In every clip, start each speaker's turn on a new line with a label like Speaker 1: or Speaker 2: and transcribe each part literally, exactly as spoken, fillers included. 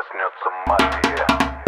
Speaker 1: проснется мафия.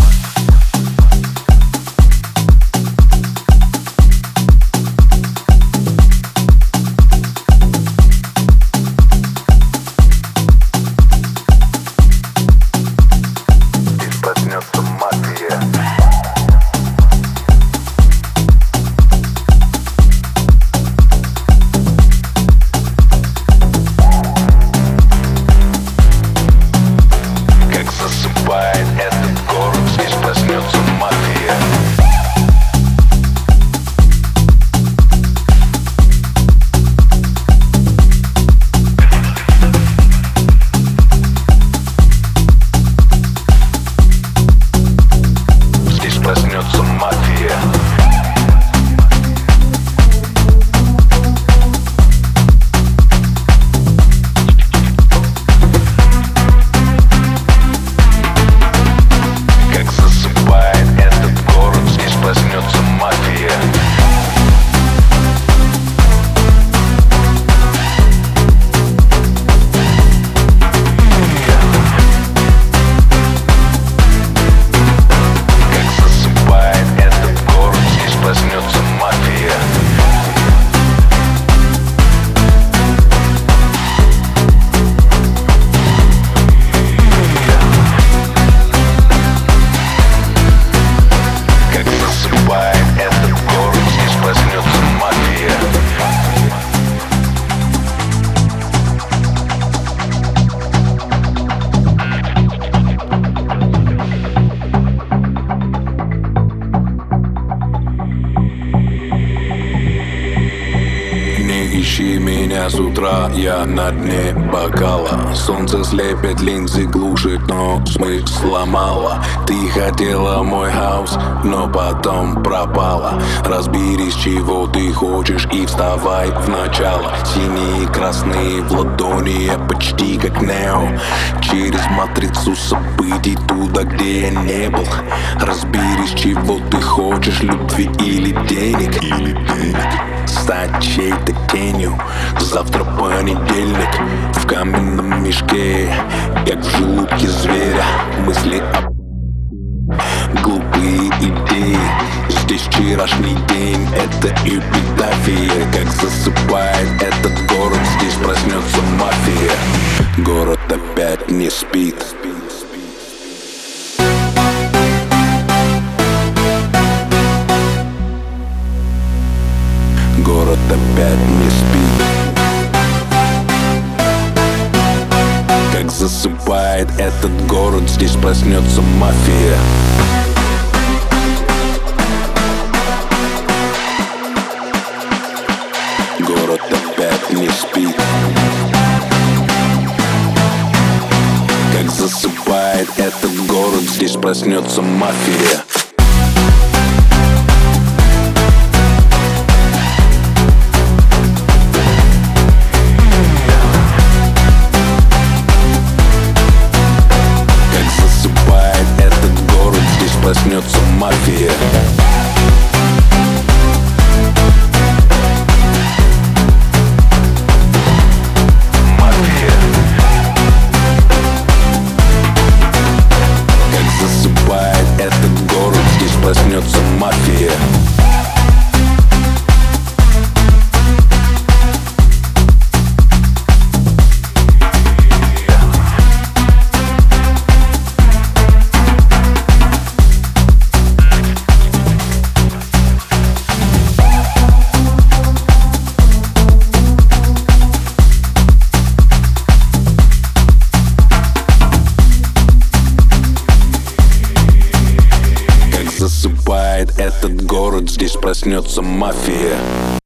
Speaker 2: Ищи меня с утра, я на дне бокала. Солнце слепит, линзы глушит, но смысла мало. Ты хотела мой хаус, но потом пропала. Разберись, чего ты хочешь, и вставай в начало. Синие и красные в ладони, я почти как Нео. Через матрицу событий туда, где я не был. Разберись, чего ты хочешь, любви или денег, или денег. Стать чьей-то тенью. Завтра понедельник. В каменном мешке, как в желудке зверя. Мысли о глупые идеи. Здесь вчерашний день, это эпитафия. Как засыпает этот город, здесь проснется мафия. Город опять не спит. Город опять не спит. Как засыпает этот город, здесь проснется мафия. Город опять не спит. Как засыпает этот город, здесь проснется мафия. Проснется мафия. Мафия. Как засыпает этот город, здесь проснется мафия. Засыпает этот город, здесь проснется мафия.